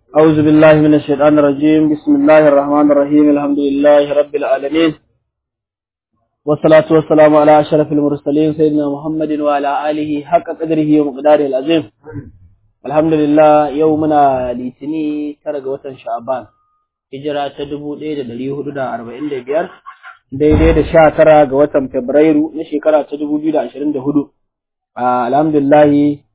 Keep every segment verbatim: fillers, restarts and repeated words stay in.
أعوذ بالله من الشيطان الرجيم. بسم الله الرحمن الرحيم. الحمد لله رب العالمين، والصلاة والسلام على أشرف المرسلين سيدنا محمد وعلى آله حق قدره ومقداره العظيم. الحمد لله. يومنا لتني ترى وطن شعبان هجرة تدبو ديد دليه دا أربعين دي بيار دي دي دا شا ترى وطن فبرايرو نشكرا تدبو دي دا عشرين دا هدو. آه الحمد لله.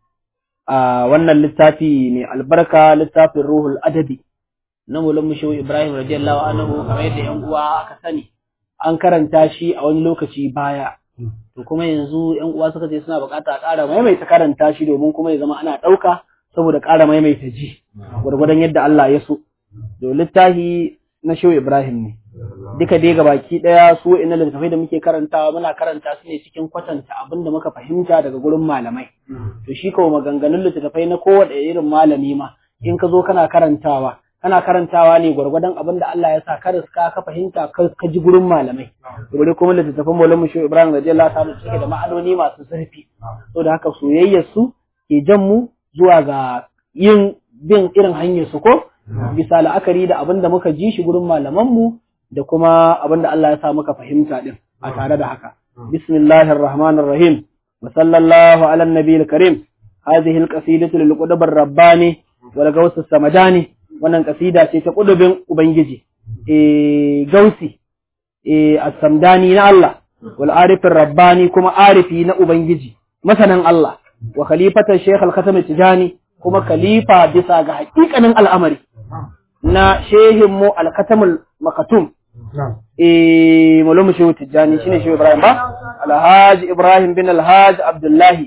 a wannan littafi ne albarka, littafin Ruhul Adabi na Maulan Mushehu Ibrahim radiyallahu anhu, kamar yadda yan uwa aka sani an karanta shi a wani lokaci baya, to kuma yanzu yan uwa suka ce suna bukata a ƙara maimaita karanta shi domin kuma ya zama ana ɗauka saboda ƙara maimaita ji gwargwadon yadda Allah ya so. To littafi na Shehu Ibrahim ne duka dai gabaki daya, su inna littafai da muke karantawa muna karanta su ne cikin kwatanta abin da muka fahimta daga gurin malamai. To shi kawo maganganun littafai na kowace irin malami ma in ka zo kana karantawa kana karantawa ne gwargwadon abin da Allah ya sa ka riska ka fahimta ka ji gurin malamai. Dole kuma littafan Maulan Mushehu Ibrahim radiyallahu ta'ala suke da ma'anoni masu zurfi, saboda haka soyayyar su ke jan mu zuwa ga yin bin irin hanyar su ko bisa la'akari da abin da muka ji shi gurin malaman mu da kuma abin da Allah ya sa muka fahimta din a tare da haka. Bismillahir Rahmanir Rahim. Wa sallallahu ala nabiyil karim. Hadhihi alqasidatu lil qudub ar-rabbani wal gaus as-samadani. Wannan kasida ce ta kudubin ubangiji, eh gausi, eh as-samdani na Allah, wal arifir rabbani kuma arifi na ubangiji, masanan Allah, wa khalifatan shaykh al-khatam tijani kuma khalifa bisa ga hakikanin al'amari na shehin mu al-khatamul makatum. Eh Maulan Mushehu Tijjani shine Shehu Ibrahim ba, Alhaji Ibrahim bin Alhaji Abdullahi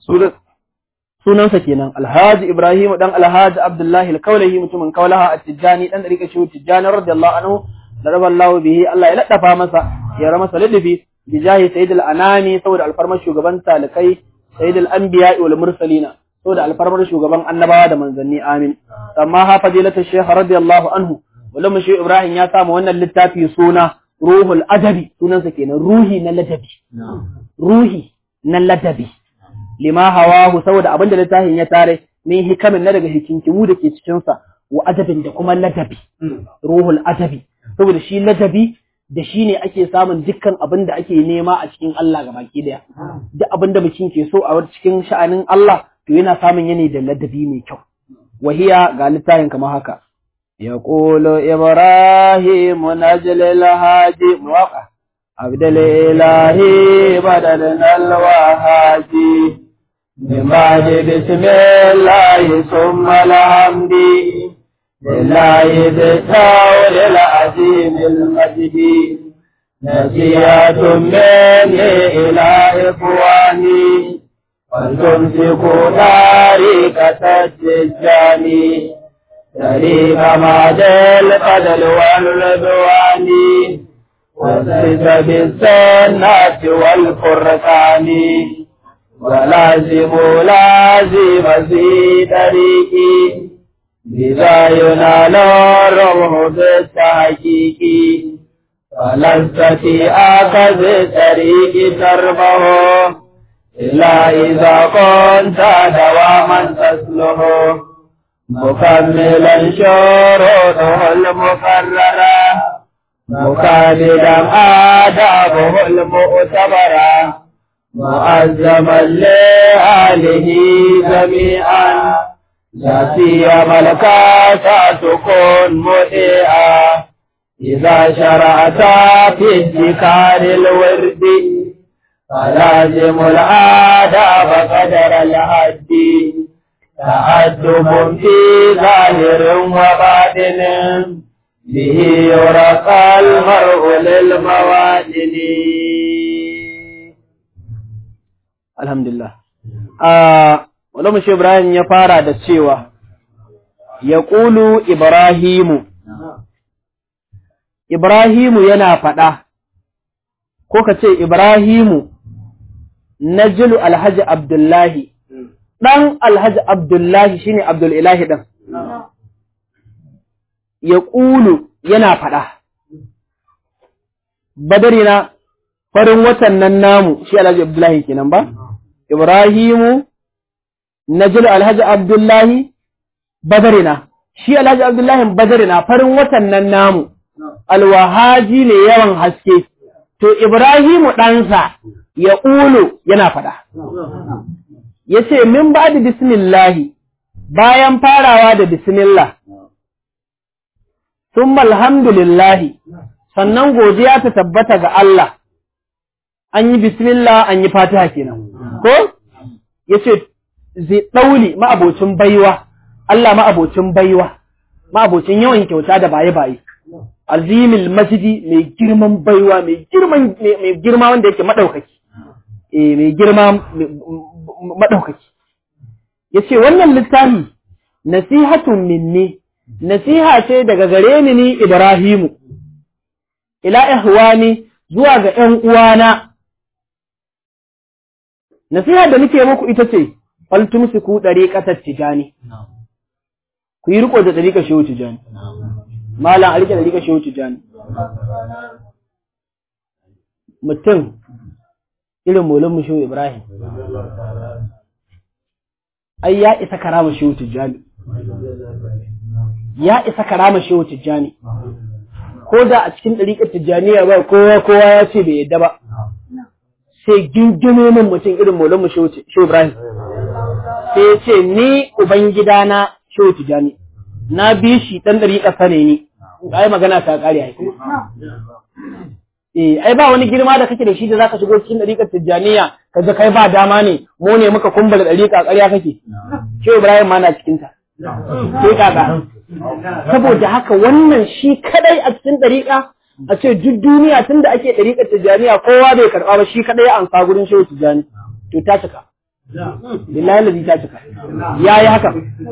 sunansa kenan, Alhaji Ibrahim dan Alhaji Abdullahi al-Kaulahi, mutumin Kaulaha at-Tijjani dan dariƙa Shehu Tijjani radiyallahu anhu, daraballahu bihi, Allah ya laddafa masa ya rama masa ladabi bi jahi sayyidil anami, saboda alfarmar shugaban talikai, sayyidil anbiya wal mursalina, saboda alfarmar shugaban annabawa da manzanni, amin. Amma ha fadilatu shaykh radiyallahu anhu, Maulan Mushehu Ibrahim ya samu wannan littafi suna Ruhul Adabi, sunansa kenan ruhi na ladabi. Ruhi na ladabi. Lima hawahu, saboda abinda littafin ya tare min hikamin na daga hikinkimu da ke cikin sa, wa adabin da kuma ladabi. Ruhul Adabi, saboda shi ladabi da shi ne ake samun dukkan abin da ake nema a cikin Allah gabaki daya. Duk abin da mutum ke so a cikin sha'anin Allah to yana samun yana da ladabi mai kyau. Wahiya ga littafin kamar haka. يقول إبراهيم نجل الهاجي موقع عبد الإله بدلنا الوهاجي من بعد بسم الله ثم الحمد لله بالتول العظيم المجد نسيات مني إلى إخواني ولتمسكوا طريقة التجاني طريق معدل القدل والرضوان والسيد بالسنة والفرقان ولازم لازم في طريقي بذا ينال الروح بالتحقيق ولست في آخذ طريق تربه إلا إذا كنت دواما تسلهه مكملا شروطه المقررة مكابدا آدابه المؤتبرة مؤزما لآله جميعا لا سيما الكاسة تكون مطيعا إذا شرعت في ذكر الورد فلازم الآداب قدر الحد تأدب في ظاهر وباطن به يرقى المرء للموادن. الحمد لله. Maulan Mushehu Ibrahim ya fara da cewa ya ƙulu Ibrahimu, Ibrahimu yana faɗa, ko ka ce Ibrahimu Najilu Alhaji Abdullahi, ɗan Alhaji Abdullahi shi ne Abdulilahi ɗan, ya ƙulu yana faɗa, badari na farin watan nan namu shi Alhaji Abdullahi kenan ba, Ibrahimu Najilu Alhaji Abdullahi badarina shi Alhaji Abdullahi Badar na farin watan nan namu alwahaji ne yawan haske to Ibrahimu ɗansa ya ulu yana faɗa yace min ba da bismillahi bayan farawa da bismillah summa alhamdulillahi sannan godiya ta tabbata ga Allah an yi bismillah an yi fatiha kenan ko yace zai dauli ma'abocin baiwa Allah ma'abocin baiwa ma'abocin yawan kyauta da baye baye azimil masjidi mai girman baiwa mai girman mai girma wanda yake madaukaki eh mai girma madaukaki yace wannan littafi nasihatun minni nasiha ce daga gare ni ni Ibrahimu ila ihwani zuwa ga ƴan uwana nasiha da nake muku ita ce fal tumsiku dariqatat tijani ku yi riko da dariqa shehu tijani malam a rike dariqa shehu tijani mutum irin molin shehu Ibrahim ai ya isa karama shehu tijani ya isa karama shehu tijani ko da a cikin dariqar tijaniya ba kowa kowa ya ce bai yadda ba sai gingime min mutum irin molin shehu Ibrahim sai ya ce ni ubangidana shehu tijani na bi shi dan dariƙa sane ni ai magana ta kare ai eh ai ba wani girma da kake da shi da zaka shigo cikin dariƙar tijaniya kaje kai ba dama ne mu ne muka kumbura dariƙa ƙarya kake shehu Ibrahim ma na cikin ta sai kaga saboda haka wannan shi kadai a cikin dariƙa a ce duk duniya tunda ake dariƙar tijaniya kowa bai karɓa ba shi kadai an sa gurin shehu tijani to ta cika billahi lazi ta cika yayi haka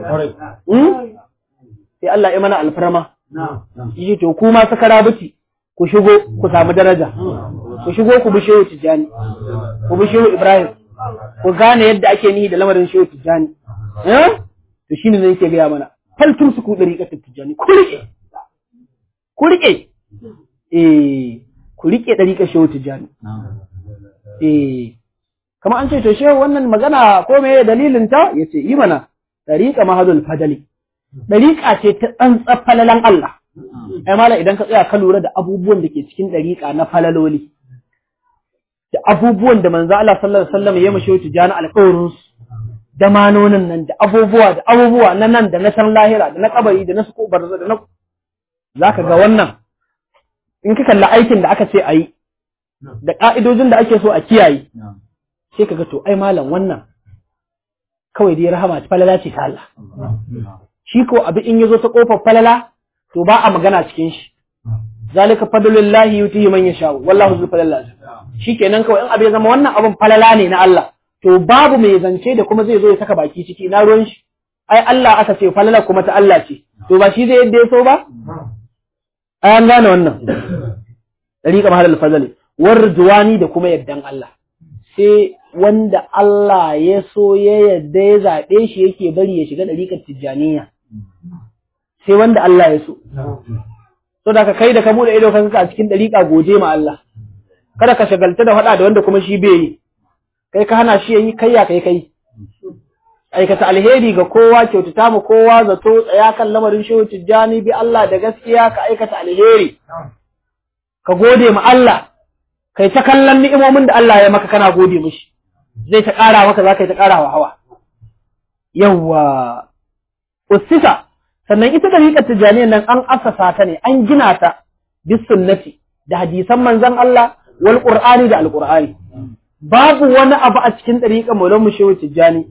sai Allah ya mana alfarma yi to kuma sakara buci ku shigo ku samu daraja ku shigo ku bi shehu tijani ku bi shehu Ibrahim ku gane yadda ake nihi da lamarin shehu tijani eh to shine ne yake ga mana fal tumsiku dariqat tijani ku rike ku rike eh ku rike dariqat shehu tijani eh kamar an ce to shehu wannan magana ko me dalilin ta yace yi mana dariqa mahadul fadali dariqa ce ta tsantsar falalan Allah ai mala idan ka tsaya ka lura da abubuwan da ke cikin dariqa na falaloli da abubuwan da manzo Allah sallallahu alaihi wasallam ya mashi tijani alƙawarin da manonin nan da abubuwa da abubuwa na nan da na san lahira da na kabari da na suko barza da na zaka ga wannan in ka kalla aikin da aka ce ayi da ka'idojin da ake so a kiyaye sai kaga to ai malam wannan kawai dai rahama ta falala ce ta Allah shi ko abi in yazo ta kofar falala to ba a magana cikin shi zalika fadlullahi yutihi man yasha wallahu zul falala shikenan kawai in abi ya zama wannan abun falala ne na Allah to babu mai zance da kuma zai zo ya saka baki ciki na ruwan shi ai Allah aka ce falala kuma ta Allah ce to ba shi zai yadda ya so ba ai an gane wannan dariqa mahal fadli warjuwani da kuma yaddan Allah sai wanda Allah ya so ya yadda ya zaɓe shi yake bari ya shiga ɗariƙar tijjaniya sai wanda Allah ya so so da ka kai da ka buɗe ido kanka a cikin ɗariƙa goje ma Allah kada ka shagalta da faɗa da wanda kuma shi bai yi kai ka hana shi yayi kai ya kai kai aikata alheri ga kowa kyautata mu kowa zato tsaya kan lamarin shehu tijjani bi Allah da gaskiya ka aikata alheri ka gode ma Allah kai ta kallon ni'imomin da Allah ya maka kana gode mishi zai ta ƙara maka za ka yi ta ƙara wa hawa yawwa usisa sannan ita dariƙar tijaniya nan an asasa ta ne an gina ta bis sunnati da hadisan manzon Allah wal qur'ani da alqur'ani babu wani abu a cikin dariƙar maulan shehu tijani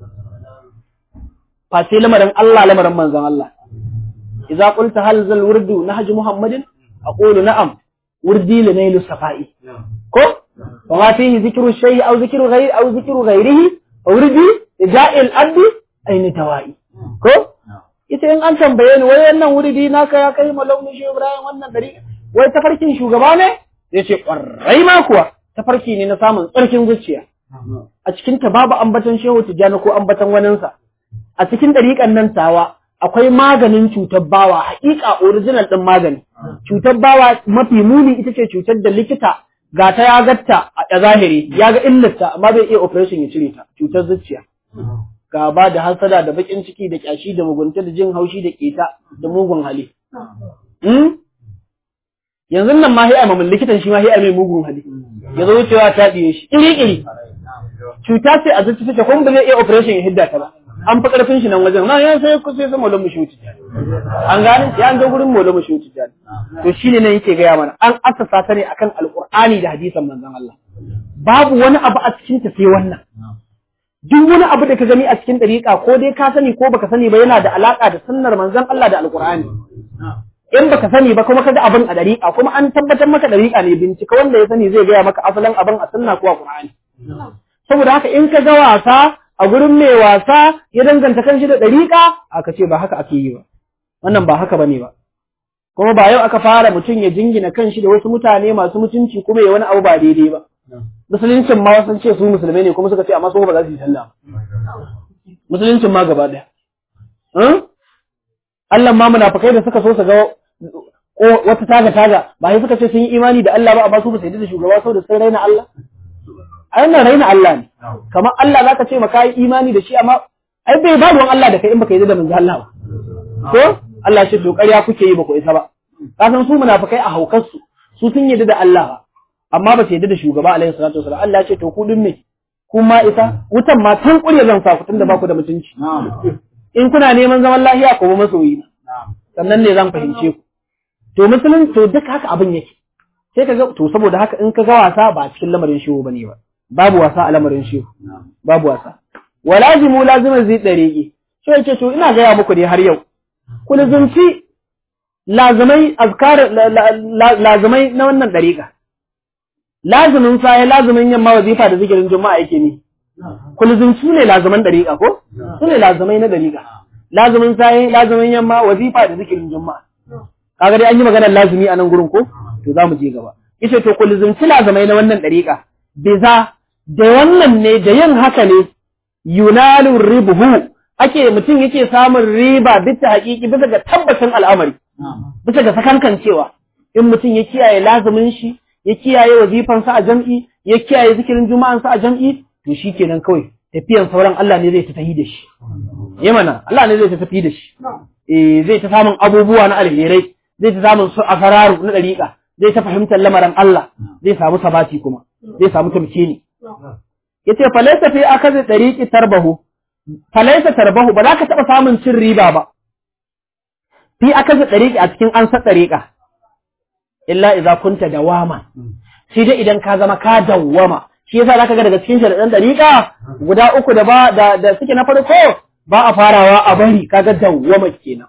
fa sai lamarin Allah lamarin manzon Allah idza qulta hal zal wurdu nahj muhammadin aqulu na'am wurdi linailu safai ko wa fihi zikru shay'i aw zikru ghayri aw zikru ghayrihi wurdi ja'il abdi ayni tawai ko ita in an tambaye ni wai wannan wurdi naka ya kai malaumi shi Ibrahim wannan dari wai tafarkin shugaba ne yace kwarai ma kuwa tafarki ne na samun tsarkin zuciya a cikin ta babu ambaton shehu tijani ko ambaton waninsa a cikin dariƙan nan tawa akwai maganin cutar bawa haƙiƙa original ɗin magani cutar bawa mafi muni ita ce cutar da likita ga ta ya gatta a zahiri ya ga illarta amma bai iya operation ya cire ta cutar zuciya gaba da hasada da bakin ciki da kyashi da mugunta da jin haushi da keta da mugun hali hmm? yanzu nan ma hi'a mamun likitan shi ma hi'a mai mugun hali ya zo wucewa ta diye shi iri iri cuta sai a zuci take kuma ba zai iya operation ya hidda ta ba an fi karfin shi nan wajen na yan sai ku sai sai maulan mushuti an gane ya an ga gurin maulan mushuti to shine nan yake gaya mana an assasa ta ne akan alqur'ani da hadisan manzon Allah babu wani abu a cikin ta sai wannan duk wani abu da ka gani a cikin dariƙa ko dai ka sani ko baka sani ba yana da alaka da sunnar manzon Allah da alqur'ani in baka sani ba kuma kaga abin a dariƙa kuma an tabbatar maka dariƙa ne bincika wanda ya sani zai gaya maka asalin abin a sunna ko a qur'ani saboda haka in ka ga wasa a gurin mai wasa ya danganta kanshi da dariƙa aka ce ba haka ake yi ba wannan ba haka bane ba kuma ba yau aka fara mutum ya jingina kanshi da wasu mutane masu mutunci kuma ya wani abu ba daidai ba musuluncin ma sun ce su musulmai ne kuma suka ce amma su ba za su yi sallah musuluncin ma gaba daya Allah ma munafikai da suka so su ga wata taga taga ba sai suka ce sun yi imani da Allah ba amma su ba su yi da shugaba saboda sun raina Allah ai nan raina Allah ne kamar Allah zaka ce maka yi imani da shi amma ai bai ba ruwan Allah da kai in baka yi da manzo Allah ba ko Allah shi to ƙarya kuke yi ba ku isa ba ka san su munafikai a haukar su su sun yi da Allah ba amma ba su yi da shugaba alaihi salatu wasallam Allah ya ce to ku din me kuma isa wutan ma tun ƙurya zan sa ku tunda ba ku da mutunci in kuna neman zaman lafiya ko ba masoyi sannan ne zan fahimce ku to musulun to duk haka abin yake sai ka ga to saboda haka in ka ga wasa ba cikin lamarin shehu bane ba babu wasa a lamarin shehu babu wasa walazimu lazimin zai dariqi sai yace to ina gaya muku dai har yau ku lazumci lazimai azkar lazimai na wannan dariqa lazimin sai lazimin yamma wazifa da zikirin juma'a yake ne ku lazumci ne laziman dariqa ko su ne lazimai na dariqa lazimin sai lazimin yamma wazifa da zikirin juma'a kaga dai an yi maganar lazimi a nan gurin ko to za mu je gaba yace to ku lazumci lazimai na wannan dariqa biza da wannan ne da yin haka ne yunalu ribhu ake mutum yake samun riba bisa haƙiƙi bisa ga tabbacin al'amari bisa ga sakankancewa in mutum ya kiyaye lazumin shi ya kiyaye wazifan sa a jam'i ya kiyaye zikirin juma'an sa a jam'i to shikenan kawai tafiyan sauran Allah ne zai ta tafi da shi eh mana Allah ne zai ta tafi da shi eh zai ta samun abubuwa na alherai zai ta samun su asararu na dariƙa zai ta fahimtar lamarin Allah zai samu sabati kuma zai samu tamkini yace falaysa fi akazi tariqi tarbahu falaysa tarbahu ba za ka taba samun cin riba ba fi akazi tariqi a cikin an sa tariqa illa idza kunta dawama shi dai idan ka zama ka dawama shi yasa zaka ga daga cikin sharadan tariqa guda uku da ba da, da suke na farko ba a farawa a bari kaga dawama kenan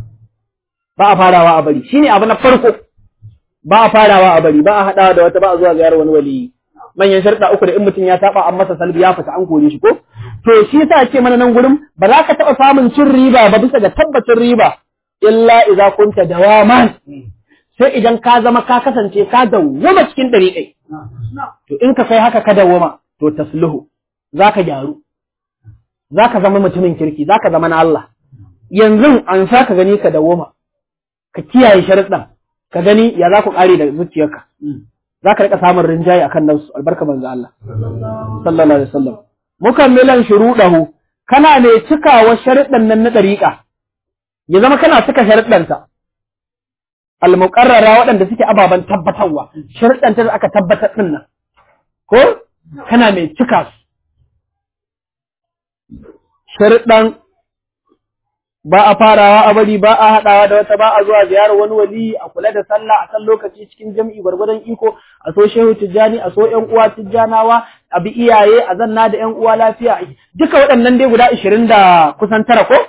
ba a farawa a bari shine abu na farko ba a farawa a bari ba a hadawa da wata ba a zuwa ziyarar wani wali manyan sharɗa uku da in mutum ya saba an masa salbi ya fita an kore shi ko to shi yasa ake mana nan gurin ba za ka taɓa samun cin riba ba bisa ga tabbacin riba illa idza kunta dawaman sai idan ka zama ka kasance ka dawwama cikin dariƙai to in ka kai haka ka dawwama to tasluhu zaka gyaru zaka zama mutumin kirki zaka zama na Allah yanzu an sa ka gani ka dawwama ka kiyaye sharuɗan ka gani ya za ku ƙare da zuciyarka za ka riƙa samun rinjaye akan nan su albarka manzo Allah sallallahu alaihi wasallam mukammilan shurudahu kana ne cikawa sharuɗan nan na dariƙa ya zama kana cika sharuɗan ta al-muqarrara waɗanda suke ababan tabbatarwa sharuɗan ta da aka tabbatar din nan ko kana mai cika su sharuɗan ba a farawa a bari ba a haɗawa da wata ba a zuwa ziyarar wani wali a kula da sallah a kan lokaci cikin jam'i gwargwadon iko a so shehu tijjani a so ƴan uwa tijjanawa a bi iyaye a zanna da ƴan uwa lafiya duka waɗannan dai guda ishirin da kusan tara ko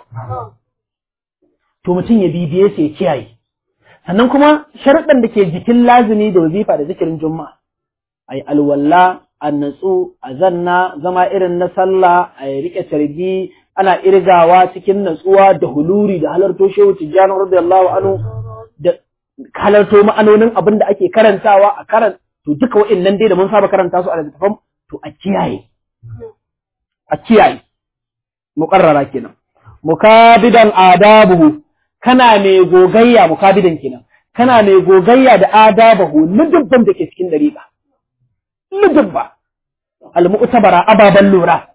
to mutum ya bibiye su ya kiyaye sannan kuma sharuɗan da ke jikin lazimi da wazifa da zikirin juma'a ai alwalla a natsu a zanna zama irin na sallah a riƙe tarbi ana irgawa cikin natsuwa da huluri da halarto shehu tijjani radiyallahu anhu da halarto ma'anonin abin da ake karantawa a karan to duka wa'annan dai da mun saba karanta su a littafin to a kiyaye a kiyaye muqarrara kenan mukabidan adabuhu kana mai gogayya mukabidan kenan kana mai gogayya da adabahu ludubban da ke cikin dariqa ludubba al-mu'tabara ababan lura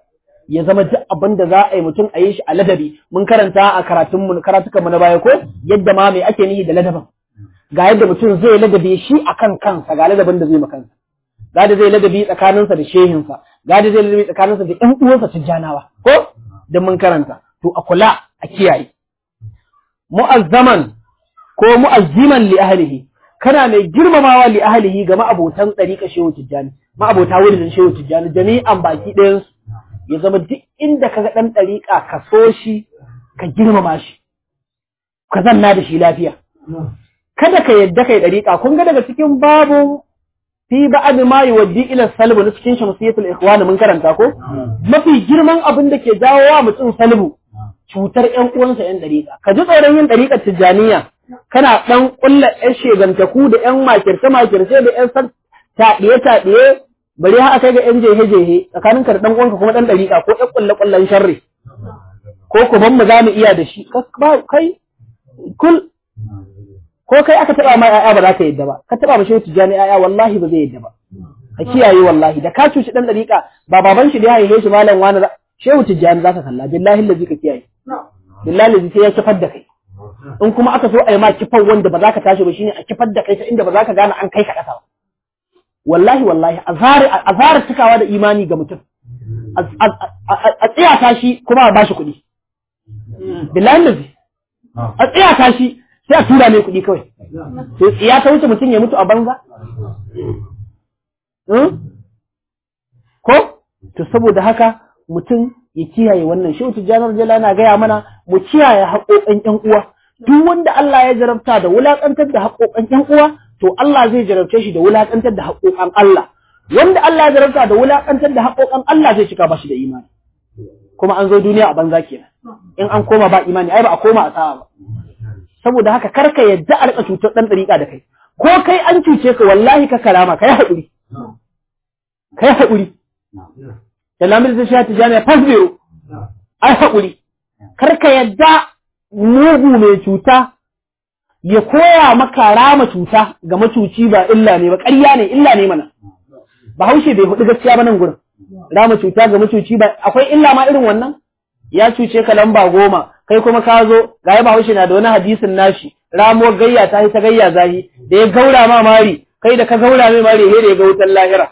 ya zama duk abin da za a yi mutum a yi shi a ladabi. Mun karanta a karatunmu karatukanmu na baya ko yadda ma mai ake nihi da ladabin. Ga yadda mutum zai ladabi shi akan kansa, ga ladabin da zai ma kansa. Ga da zai ladabi tsakaninsa da shehinsa, ga da zai ladabi tsakaninsa da ƴan uwansa tijjanawa ko da mun karanta. To a kula a kiyaye. Mu'azzaman ko mu'azziman li ahlihi, kana mai girmamawa li ahlihi ga ma'abotan ɗariƙa shehu tijjani, ma'abota wurin shehu tijjani jami'an baki ɗayansu. Ya zama duk inda ka ga ɗan ɗariƙa ka so shi, ka girmama shi, ka zanna da shi lafiya. Kada ka yadda kai ɗariƙa, kun ga daga cikin babu fi ba'ad ma yuwaddi ila salbu na cikin shamsiyatul ikhwan mun karanta ko? Mafi girman abin da ke jawo wa mutum salbu cutar ƴan uwansa ƴan ɗariƙa. Ka ji tsoron yin ɗariƙar tijjaniya, kana ɗan ƙulla ƴan shegantaku da ƴan makirce-makirce da ƴan taɗiye-taɗiye, bari haka kai ga ƴan jehe-jehe tsakaninka da ɗan uwanka kuma ɗan ɗariƙa ko ƴan ƙulle-ƙullen sharri. Ko ku ban mu za mu iya da shi, kai, kul, ko kai aka taɓa ma ‘ya'ya ba za ka yadda ba, ka taɓa ma shehu tijjani ‘ya'ya wallahi ba zai yadda ba. Ka kiyaye wallahi, da ka cuci ɗan ɗariƙa ba baban shi da ya haife shi malam wani shehu tijjani za ka kalla, billahi lazi ka kiyaye. Billahi lazi sai ya kifar da kai. In kuma aka so a yi ma kifar wanda ba za ka tashi ba shine a kifar da kai ta inda ba za ka gane an kai ka ƙasa ba. Wallahi wallahi a zara cikawa da imani ga mutum. A tsiyata shi kuma a bashi kuɗi. Billahi lazi. A tsiyata shi sai a tura mai kuɗi kawai. Sai tsiya ta wuce mutum ya mutu a banza. Ko? To saboda haka mutum ya kiyaye wannan. Shehu Tijjani Rajala na gaya mana mu kiyaye haƙoƙan ƴan uwa. Duk wanda Allah ya jarabta da wulaƙantar da haƙoƙan ƴan uwa, to Allah zai jarabce shi da wulaƙantar da haƙoƙan Allah. Wanda Allah ya jarabta da wulaƙantar da haƙoƙan Allah zai cika ba shi da imani. Kuma an zo duniya a banza kenan. In an koma ba imani, ai ba a koma a sa'a ba. Saboda haka karka yadda a rika cutar ɗan ɗariƙa da kai. Ko kai an cuce ka wallahi ka karama, kai haƙuri. Kai haƙuri. Da lamar zai sha tijani fasbiru. Ai haƙuri. Karka yadda mugu mai cuta ya koya maka rama cuta ga macuci ba illa ne ba, ƙarya ne, illa ne mana. Bahaushe bai hudu gaskiya ba nan gurin. Rama cuta ga macuci ba, akwai illa ma irin wannan? Ya cuce ka lamba goma, kai kuma ka zo, ga ya Bahaushe na da wani hadisin nashi, ramo gayya ta yi ta gayya zahi, da ya gaura ma mari, kai da ka gaura mai mari, he da ya ga wutan lahira.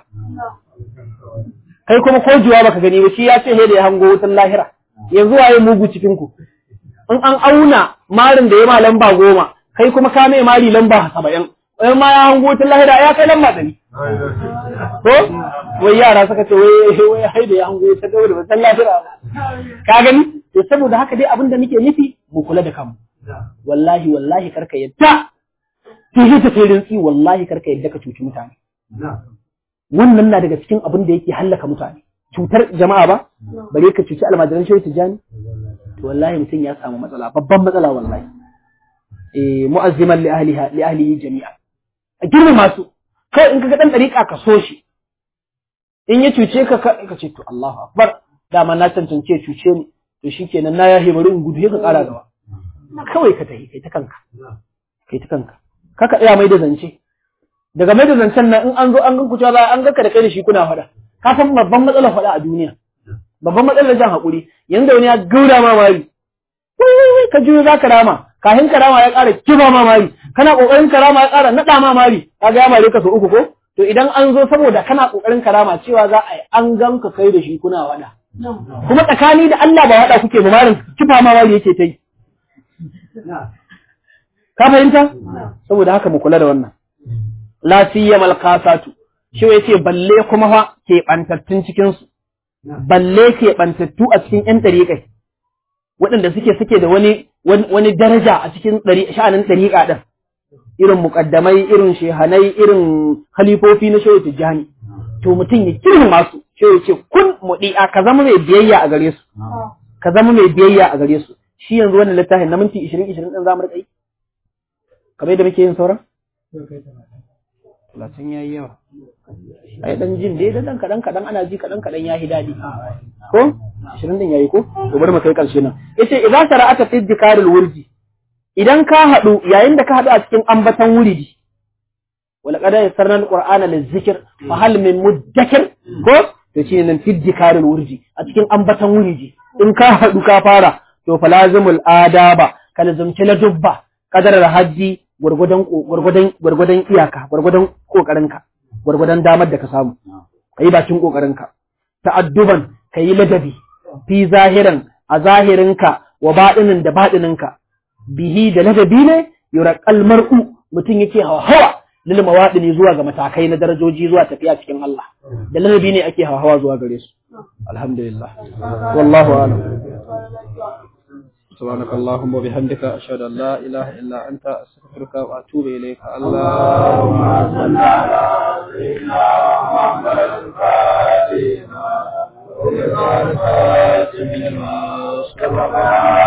Kai kuma ko juwa baka gani ba, shi ya ce he da ya hango wutan lahira. Yanzu waye mugu cikin ku? In an auna marin da ya ma lamba goma, kai kuma ka mai mari lamba saba'in, wai ma ya hango wutan lahira ya kai lamba ɗari. Ko? Wai yara suka ce wai wai hai da ya hango ta gaura wutan lahira. Ka gani? To saboda haka dai abin da muke nufi mu kula da kanmu. Wallahi wallahi karka yadda. Sai ta kai rintsi wallahi karka yadda ka cuci mutane. Wannan na daga cikin abin da yake hallaka mutane. Cutar jama'a ba? Bare ka cuci almajiran shehu tijani? To wallahi mutum ya samu matsala, babban matsala wallahi. Eh mu'azziman li ahliha li ahlihi jami'a. A girmama su. Kai in kaga dan dariƙa ka so shi. In ya cuce ka ka ce to Allahu akbar. Dama na tantance cuce ni. To shikenan na yahe bari in gudu ka ƙara gaba. Kawai ka tafi kai ta kanka. Kai ta kanka. Kaka tsaya mai da zance. Daga mai da zancen nan in an zo an ganku cewa an ganka da kai da shi kuna faɗa. Ka san babban matsalar faɗa a duniya. Babban matsalar jan haƙuri. Yanzu wani ya gaura ma mari. Wai ka juyo za ka rama. Kahin ka rama ya ƙara kiba ma mari. Kana ƙoƙarin ka rama ya ƙara naɗa ma mari. Ka ga ya mare ka so uku ko? To idan an zo saboda kana ƙoƙarin ka rama cewa za a yi an ganka kai da shi kuna waɗa. Kuma tsakani da Allah ba waɗa kuke ba marin kifa ma mari yake ta yi. Ka fahimta? Saboda haka mu kula da wannan. La siyamal qasatu. Shi yace balle kuma fa ke bantattun cikin su. Balle ke bantattu a cikin ƴan dariƙai. Waɗanda suke suke da wani wani daraja a cikin sha'anin dariƙa din. Irin muqaddamai, irin shehanai, irin khalifofi na shehu tijani. To mutum ya girma su. Shi yace kun mudi'a ka zama mai biyayya a gare su. Ka zama mai biyayya a gare su. Shi yanzu wannan littafin na minti ishirin ishirin din zamu rika yi. Kamar yadda muke yin sauran? Talatin ya yi yawa. Ai dan jin dai dan kaɗan kaɗan ana ji kaɗan kaɗan ya yi daɗi. Ko? Ashirin din ya yi ko? To bari mu kai ƙarshe nan. Yace idza sara'ata fi dhikaril wurdi. Idan ka haɗu yayin da ka haɗu a cikin ambatan wuridi. Wala qad yassarna al-qur'ana liz-zikr fa hal min mudakkir? Ko? to shi nan fiddikarin wurji a cikin ambatan wurji in ka haɗu ka fara to falazimul adaba ka lazumci la dubba kadarar hajji gurgudan gurgudan gurgudan iyaka gurgudan kokarinka gurgudan damar da ka samu kai bakin kokarinka ta'adduban kai ladabi fi zahiran a zahirinka wa baɗinin da baɗininka bihi da ladabi ne yuraqal mar'u mutum yake hawa lil mawadini zuwa ga matakai na darajoji zuwa tafiya cikin Allah da ladabi ne ake hawa zuwa gare su alhamdulillah wallahu a'lam سبحانك اللهم وبحمدك أشهد أن لا إله إلا أنت أستغفرك وأتوب إليك اللهم صل على سيدنا محمد الفاتح